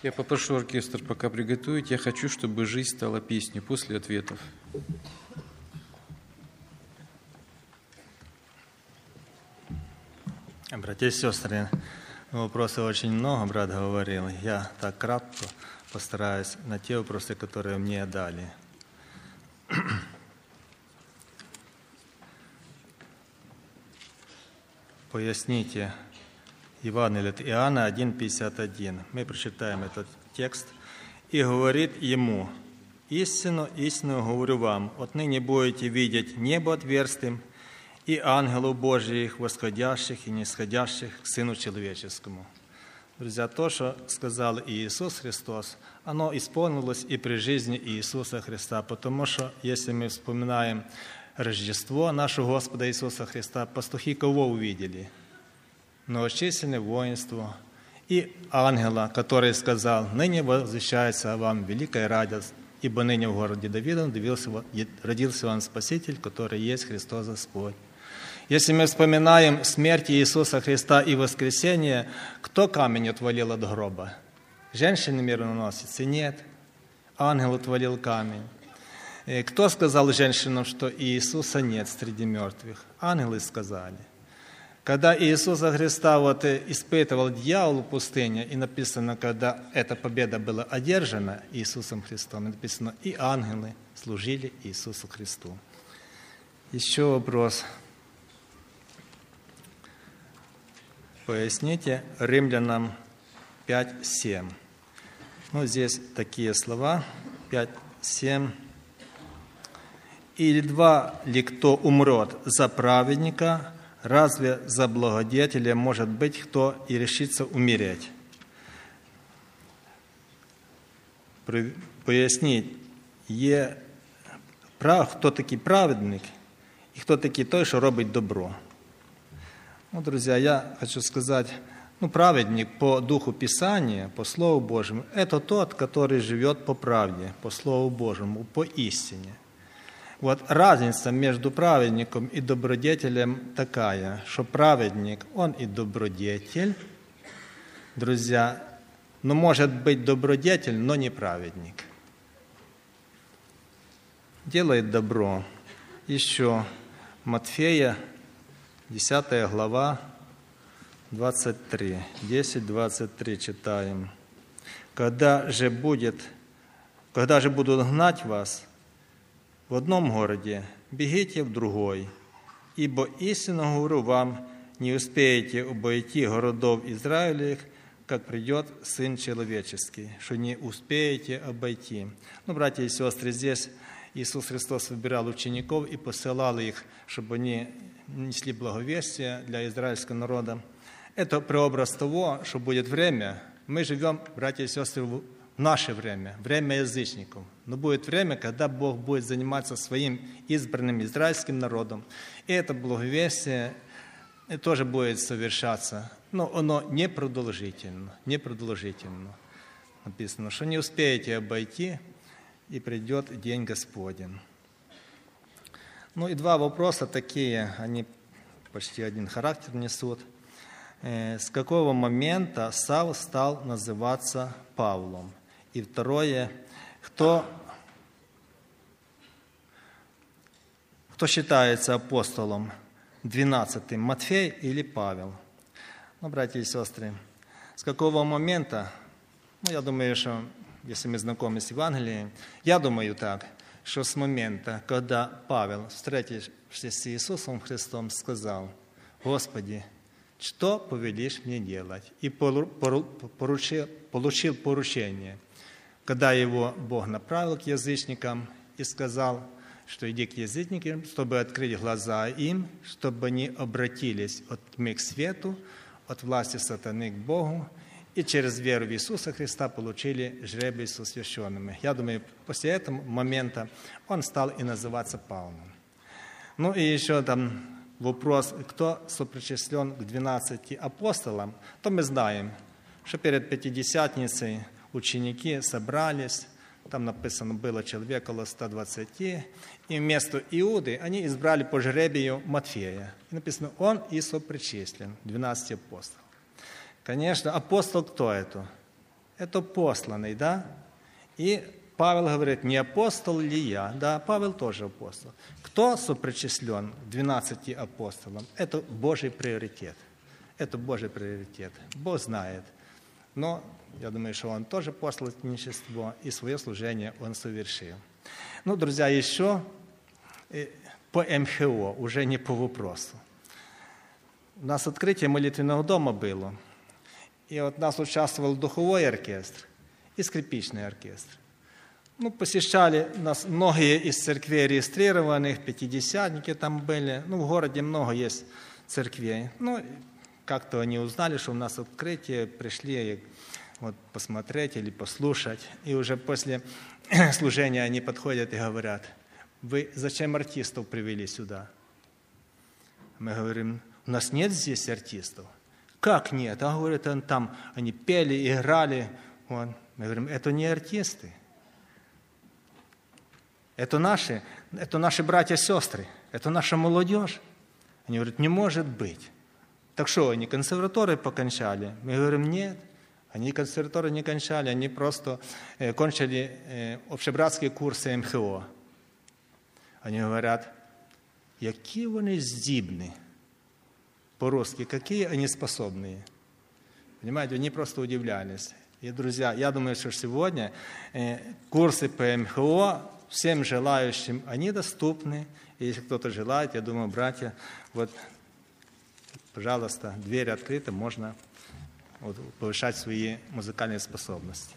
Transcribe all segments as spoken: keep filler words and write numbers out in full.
Я попрошу оркестр пока приготовить. Я хочу, чтобы жизнь стала песней после ответов. Братья и сестры, вопросов очень много, брат говорил. Я так кратко постараюсь на те вопросы, которые мне дали. Поясните Евангелие от Иоанна один пятьдесят один. Мы прочитаем этот текст. «И говорит ему: истину, истину говорю вам, отныне будете видеть небо отверстым и ангелов Божьих, восходящих и нисходящих к Сыну Человеческому». Друзья, то, что сказал Иисус Христос, оно исполнилось и при жизни Иисуса Христа, потому что, если мы вспоминаем Рождество нашего Господа Иисуса Христа, пастухи кого увидели? Многочисленное воинство и ангела, который сказал: «Ныне возвещается вам великая радость, ибо ныне в городе Давидом родился вам Спаситель, который есть Христос Господь». Если мы вспоминаем смерть Иисуса Христа и воскресение, кто камень отвалил от гроба? Женщины мироносицы? Нет. Ангел отвалил камень. Кто сказал женщинам, что Иисуса нет среди мертвых? Ангелы сказали. Когда Иисуса Христа вот испытывал дьявол в пустыне, и написано, когда эта победа была одержана Иисусом Христом, написано, и ангелы служили Иисусу Христу. Еще вопрос. Поясните Римлянам пять семь. Ну, здесь такие слова. пять семь. «Или два ли кто умрет за праведника, разве за благодетеля может быть кто и решится умереть?» Пояснить, є, кто такий праведник и кто такий той, что робить добро. Ну, друзья, я хочу сказать, ну, праведник по духу Писания, по Слову Божьему, это тот, который живет по правде, по Слову Божьему, по истине. Вот разница между праведником и добродетелем такая, что праведник, он и добродетель, друзья, но может быть добродетель, но не праведник. Делает добро. Еще Матфея, десятая глава, двадцать три, десять двадцать три читаем. «Когда же будет, когда же будут гнать вас в одном городе, бегите в другой, ибо истинно говорю вам, не успеете обойти городов Израилевых, как придет Сын Человеческий», что не успеете обойти. Ну, братья и сестры, здесь Иисус Христос выбирал учеников и посылал их, чтобы они несли благовестие для израильского народа. Это прообраз того, что будет время. Мы живем, братья и сестры, в наше время, время язычников. Но будет время, когда Бог будет заниматься своим избранным израильским народом. И это благовестие тоже будет совершаться. Но оно непродолжительно. Непродолжительно. Написано, что не успеете обойти, и придет день Господень. Ну и два вопроса такие, они почти один характер несут. С какого момента Савл стал называться Павлом? И второе, кто, кто считается апостолом двенадцатым, Матфей или Павел? Ну, братья и сестры, с какого момента, ну, я думаю, что если мы знакомы с Евангелием, я думаю так, что с момента, когда Павел, встретившись с Иисусом Христом, сказал: «Господи, что повелишь мне делать?» И поручил, получил поручение, когда его Бог направил к язычникам и сказал, что иди к язычникам, чтобы открыть глаза им, чтобы они обратились от тьмы к свету, от власти сатаны к Богу, и через веру в Иисуса Христа получили жребий с освященными. Я думаю, после этого момента он стал и называться Павлом. Ну и еще там вопрос, кто сопричислен к двенадцати апостолам, то мы знаем, что перед Пятидесятницей ученики собрались, там написано, было человек около ста двадцати, и вместо Иуды они избрали по жребию Матфея. И написано, он и сопричислен, двенадцати апостолов. Конечно, апостол кто это? это посланный, да? И Павел говорит, не апостол ли я? Да, Павел тоже апостол. Кто сопричислен к двенадцати апостолам? Это Божий приоритет. Это Божий приоритет. Бог знает. Но я думаю, что он тоже посланничество, и свое служение он совершил. Ну, друзья, еще по эм ха о, уже не по вопросу. У нас открытие молитвенного дома было. И вот у нас участвовал духовой оркестр и скрипичный оркестр. Ну, посещали нас многие из церквей регистрированных, пятидесятники там были. Ну, в городе много есть церквей. Ну, как-то они узнали, что у нас открытие, пришли вот, посмотреть или послушать. И уже после служения они подходят и говорят, вы зачем артистов привели сюда? Мы говорим, у нас нет здесь артистов. Как нет? А говорят, там они пели, играли. Вот. Мы говорим, это не артисты. Это наши, это наши братья и сестры, это наша молодежь. Они говорят, не может быть. Так что, они консерватории покончали? Мы говорим, нет, они консерватории не кончали, они просто э, кончили э, общебратские курсы эм ха о. Они говорят, які вони здібні, по-русски, какие они способные. Понимаете, они просто удивлялись. И, друзья, я думаю, что сегодня э, курсы по эм ха о всем желающим, они доступны. И если кто-то желает, я думаю, братья, вот, пожалуйста, дверь открыта, можно вот, повышать свои музыкальные способности.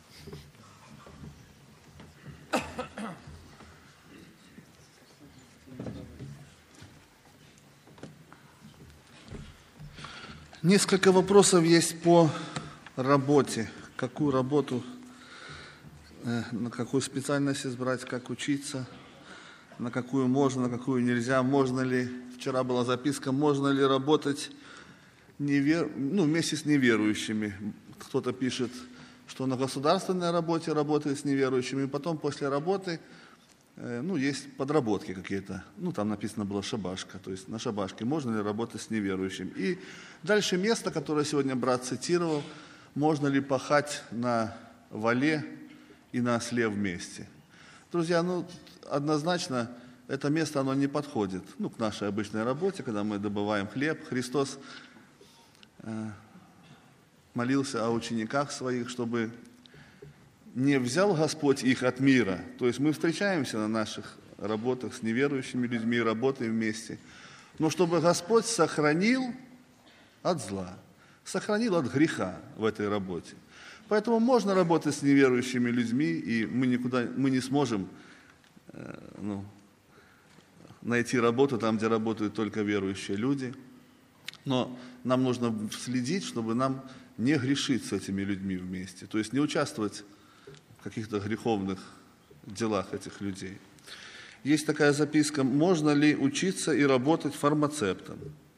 Несколько вопросов есть по работе. Какую работу, на какую специальность избрать, как учиться, на какую можно, на какую нельзя, можно ли, вчера была записка, можно ли работать невер... ну, вместе с неверующими. Кто-то пишет, что на государственной работе работает с неверующими, и потом после работы, ну, есть подработки какие-то. Ну, там написано было шабашка, то есть на шабашке можно ли работать с неверующим. И дальше место, которое сегодня брат цитировал, можно ли пахать на вале и на осле вместе. Друзья, ну, однозначно, это место, оно не подходит, ну, к нашей обычной работе, когда мы добываем хлеб. Христос э, молился о учениках своих, чтобы не взял Господь их от мира. То есть мы встречаемся на наших работах с неверующими людьми, работаем вместе. Но чтобы Господь сохранил от зла, сохранил от греха в этой работе. Поэтому можно работать с неверующими людьми, и мы, никуда, мы не сможем э, ну, найти работу там, где работают только верующие люди. Но нам нужно следить, чтобы нам не грешить с этими людьми вместе. То есть не участвовать в каких-то греховных делах этих людей. Есть такая записка, можно ли учиться и работать фармацевтом?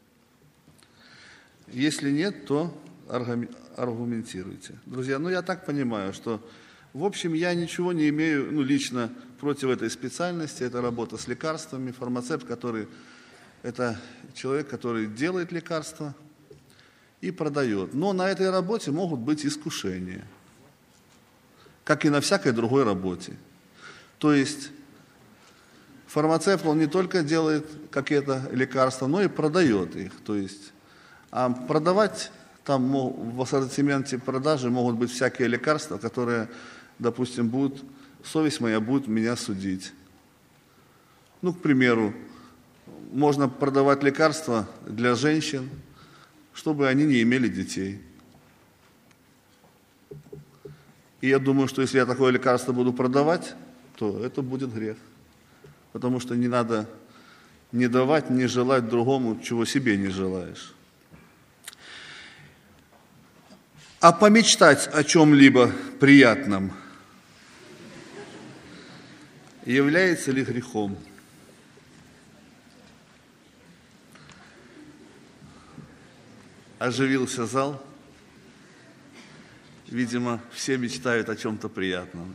Если нет, то аргументируйте. Друзья, ну я так понимаю, что, в общем, я ничего не имею, ну, лично против этой специальности. Это работа с лекарствами. Фармацевт, который, это человек, который делает лекарства и продает. Но на этой работе могут быть искушения, как и на всякой другой работе. То есть фармацевт, он не только делает какие-то лекарства, но и продает их. То есть, а продавать там в ассортименте продажи могут быть всякие лекарства, которые, допустим, будут, совесть моя будет меня судить. Ну, к примеру, можно продавать лекарства для женщин, чтобы они не имели детей. И я думаю, что если я такое лекарство буду продавать, то это будет грех. Потому что не надо не давать, не желать другому, чего себе не желаешь. А помечтать о чем-либо приятном является ли грехом? Оживился зал. Видимо, все мечтают о чем-то приятном.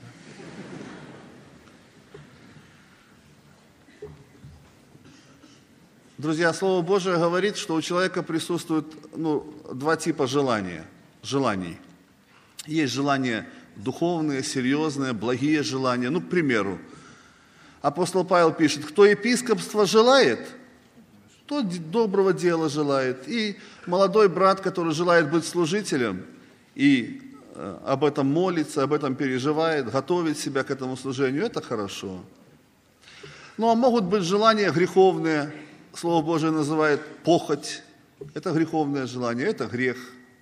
Друзья, Слово Божие говорит, что у человека присутствует, ну, два типа желания, желаний. Есть желание духовные, серьезные, благие желания. Ну, к примеру, апостол Павел пишет: кто епископство желает, тот доброго дела желает. И молодой брат, который желает быть служителем, и об этом молится, об этом переживает, готовит себя к этому служению, это хорошо. Ну, а могут быть желания греховные, Слово Божие называет похоть. Это греховное желание, это грех.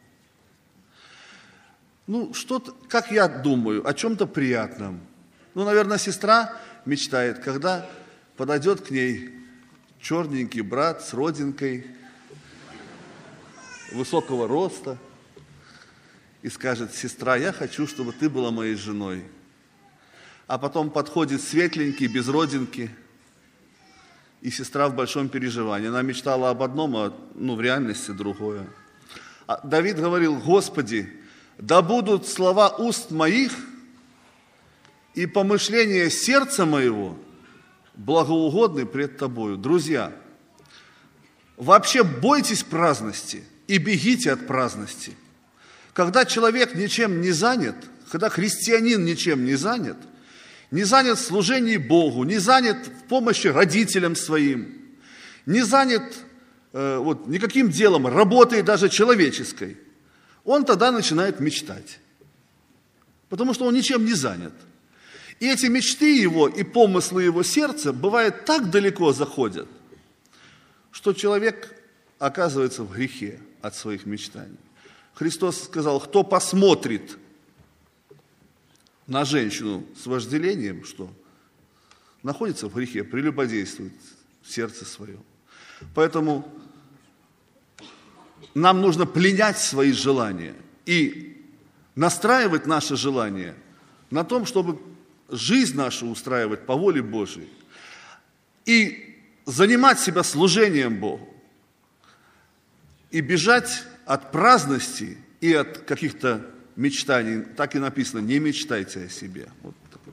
Ну, что-то, как я думаю, о чем-то приятном. Ну, наверное, сестра мечтает, когда подойдет к ней черненький брат с родинкой, высокого роста, и скажет: сестра, я хочу, чтобы ты была моей женой. А потом подходит светленький, без родинки, и сестра в большом переживании. Она мечтала об одном, а ну, в реальности другое. А Давид говорил: Господи, да будут слова уст моих и помышления сердца моего благоугодны пред Тобою. Друзья, вообще бойтесь праздности и бегите от праздности. Когда человек ничем не занят, когда христианин ничем не занят, не занят в служении Богу, не занят в помощи родителям своим, не занят э, вот, никаким делом, работой даже человеческой, он тогда начинает мечтать, потому что он ничем не занят. И эти мечты его и помыслы его сердца, бывает, так далеко заходят, что человек оказывается в грехе от своих мечтаний. Христос сказал: кто посмотрит на женщину с вожделением, что находится в грехе, прелюбодействует в сердце своем. Поэтому нам нужно пленять свои желания и настраивать наши желания на том, чтобы жизнь нашу устраивать по воле Божией и занимать себя служением Богу и бежать от праздности и от каких-то мечтаний. Так и написано: не мечтайте о себе. Вот такое.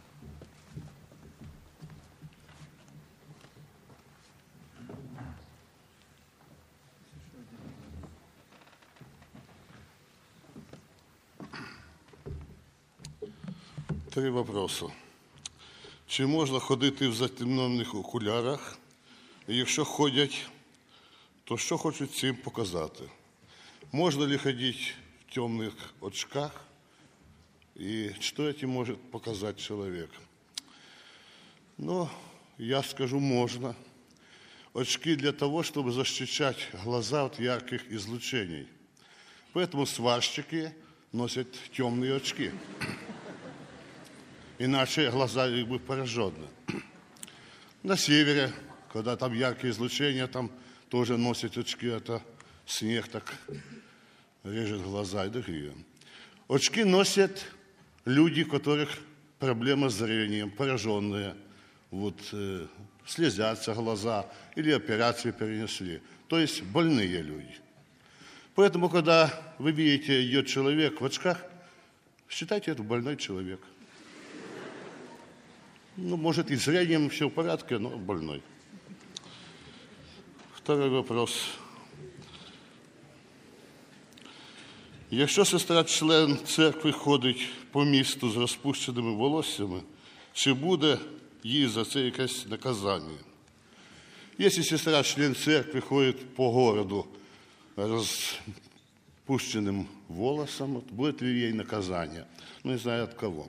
Три вопроси. Чи можна ходити в затемнених окулярах? І якщо ходять, то що хочуть цим показати? Можно ли ходить в темных очках? И что этим может показать человек? Ну, я скажу, можно. Очки для того, чтобы защищать глаза от ярких излучений. Поэтому сварщики носят темные очки. Иначе глаза их бы поражены. На севере, когда там яркие излучения, там тоже носят очки, это снег так режет глаза и другие. Очки носят люди, у которых проблема с зрением, пораженные, вот, э, слезятся глаза или операцию перенесли. То есть больные люди. Поэтому, когда вы видите, идет человек в очках, считайте, это больной человек. Ну, может, и зрением все в порядке, но больной. Второй вопрос. Якщо сестра член церкви ходить по місту з розпущеними волоссями, чи буде їй за це якесь наказання? Якщо сестра член церкви ходить по городу розпущенным волосом, будет ли ей наказание? Ну, не знаю от кого.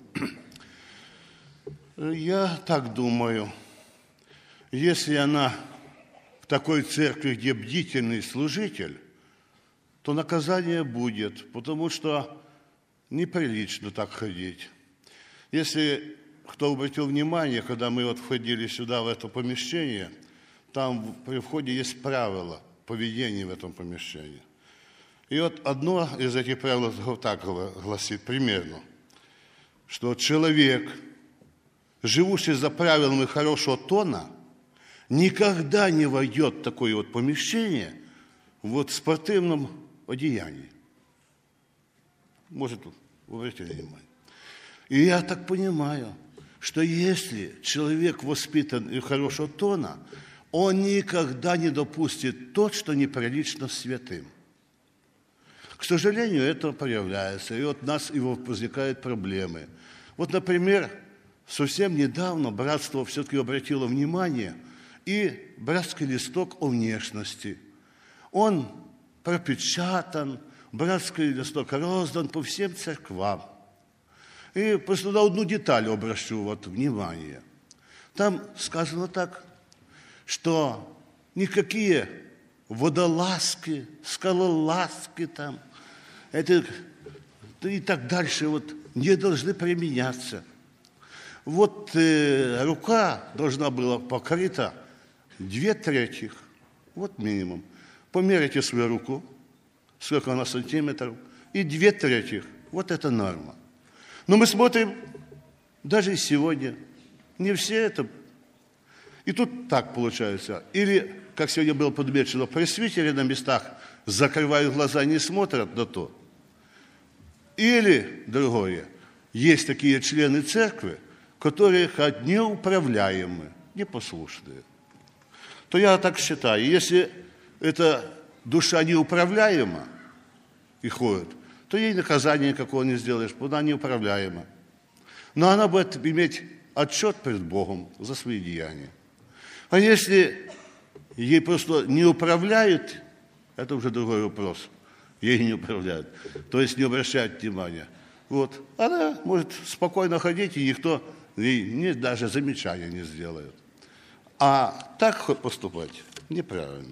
Я так думаю, если она в такой церкви, где бдительный служитель, то наказание будет, потому что неприлично так ходить. Если кто обратил внимание, когда мы вот входили сюда, в это помещение, там при входе есть правила поведения в этом помещении. И вот одно из этих правил так гласит примерно, что человек, живущий за правилами хорошего тона, никогда не войдет в такое вот помещение вот в спортивном одеянии. Может, вы обратили внимание. И я так понимаю, что если человек воспитан и хорошего тона, он никогда не допустит то, что неприлично святым. К сожалению, это проявляется, и вот у нас и возникают проблемы. Вот, например, совсем недавно братство все-таки обратило внимание, и братский листок о внешности. Он пропечатан, братский листок роздан по всем церквам. И просто на одну деталь обращу вот внимание. Там сказано так, что никакие водолазки, скалолазки там, это, и так дальше вот не должны применяться. Вот э, рука должна была покрыта две трети, вот минимум. Померите свою руку, сколько она сантиметров, и две трети, вот это норма. Но мы смотрим, даже и сегодня, не все это. И тут так получается. Или, как сегодня было подмечено, пресвитеры на местах закрывают глаза, не смотрят на то. Или, другое, есть такие члены церкви, которые неуправляемы, непослушные. То я так считаю, если эта душа неуправляема и ходит, то ей наказания никакого не сделаешь, потому что она неуправляема. Но она будет иметь отчет перед Богом за свои деяния. А если ей просто не управляют, это уже другой вопрос. Ей не управляют, то есть не обращают внимания. Вот. Она может спокойно ходить, и никто ей не, даже замечания не сделает. А так поступать неправильно.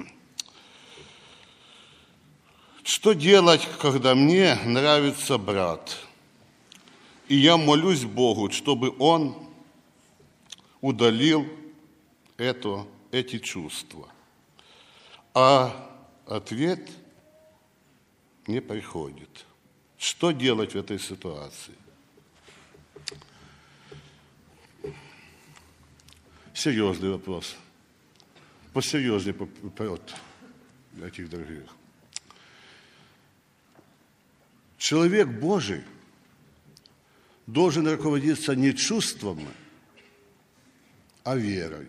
Что делать, когда мне нравится брат, и я молюсь Богу, чтобы Он удалил это, эти чувства? А ответ не приходит. Что делать в этой ситуации? Серьезный вопрос. Посерьезнее вперед этих дорогих. Человек Божий должен руководиться не чувствами, а верой.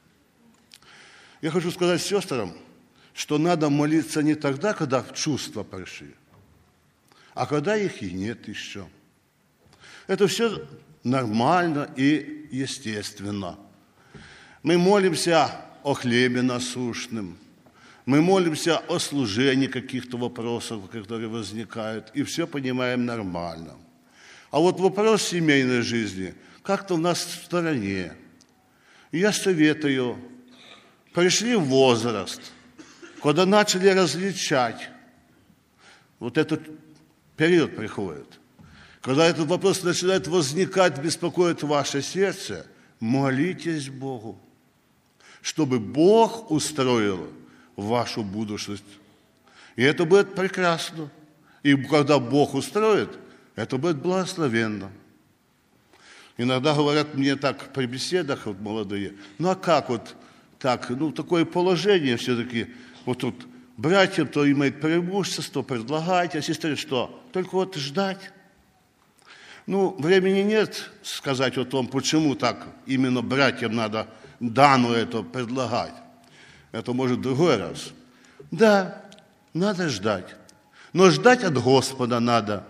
Я хочу сказать сестрам, что надо молиться не тогда, когда чувства пришли, а когда их и нет еще. Это все нормально и естественно. Мы молимся о хлебе насущном, мы молимся о служении каких-то вопросов, которые возникают, и все понимаем нормально. А вот вопрос семейной жизни как-то у нас в стороне. Я советую, пришли в возраст, когда начали различать, вот этот период приходит, когда этот вопрос начинает возникать, беспокоит ваше сердце, молитесь Богу, чтобы Бог устроил вашу будущность. И это будет прекрасно. И когда Бог устроит, это будет благословенно. Иногда говорят мне так при беседах вот молодые, ну а как вот так, ну такое положение все-таки, вот тут братьям то имеет преимущество, предлагать, а сестре что? Только вот ждать. Ну, времени нет сказать о том, почему так именно братьям надо данную это предлагать. Это может в другой раз. Да, надо ждать. Но ждать от Господа надо.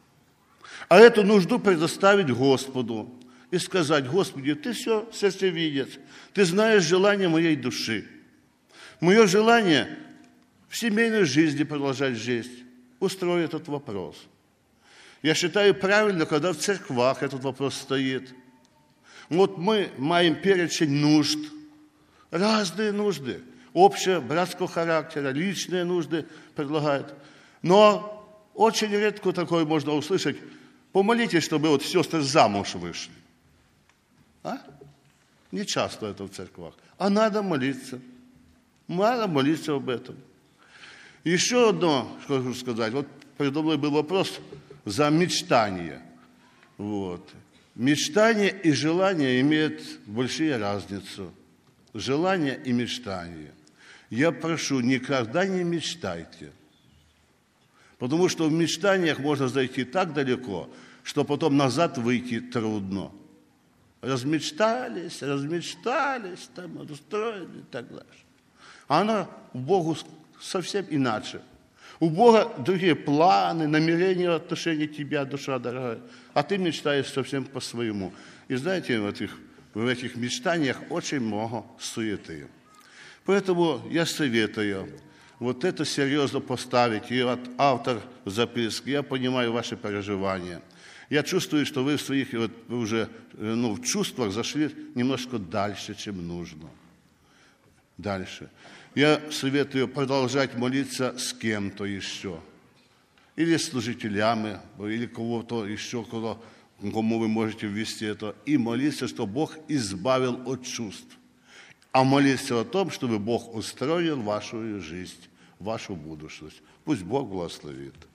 А эту нужду предоставить Господу и сказать: Господи, Ты все сердцевидец, Ты знаешь желание моей души. Мое желание в семейной жизни продолжать жизнь. Устрой этот вопрос. Я считаю правильно, когда в церквах этот вопрос стоит. Вот мы маем перечень нужд, разные нужды, общего братского характера, личные нужды предлагают. Но очень редко такое можно услышать: помолитесь, чтобы вот сестры замуж вышли. А? Не часто это в церквах. А надо молиться. Надо молиться об этом. Еще одно, что хочу сказать. Вот передо мной был вопрос за мечтание. Вот. Мечтание и желание имеют большие разницу. Желание и мечтание. Я прошу, никогда не мечтайте. Потому что в мечтаниях можно зайти так далеко, что потом назад выйти трудно. Размечтались, размечтались, там устроили и так дальше. А оно Богу совсем иначе. У Бога другие планы, намерения в отношении тебя, душа дорогая. А ты мечтаешь совсем по-своему. И знаете, в этих, в этих мечтаниях очень много суеты. Поэтому я советую вот это серьезно поставить. И вот автор записки, я понимаю ваши переживания. Я чувствую, что вы в своих вот, уже ну, в чувствах зашли немножко дальше, чем нужно. Дальше. Я советую продолжать молиться с кем-то еще. Или с служителями, или кого-то еще, кого, кому вы можете ввести это. И молиться, чтобы Бог избавил от чувств. А молиться о том, чтобы Бог устроил вашу жизнь, вашу будущность. Пусть Бог благословит.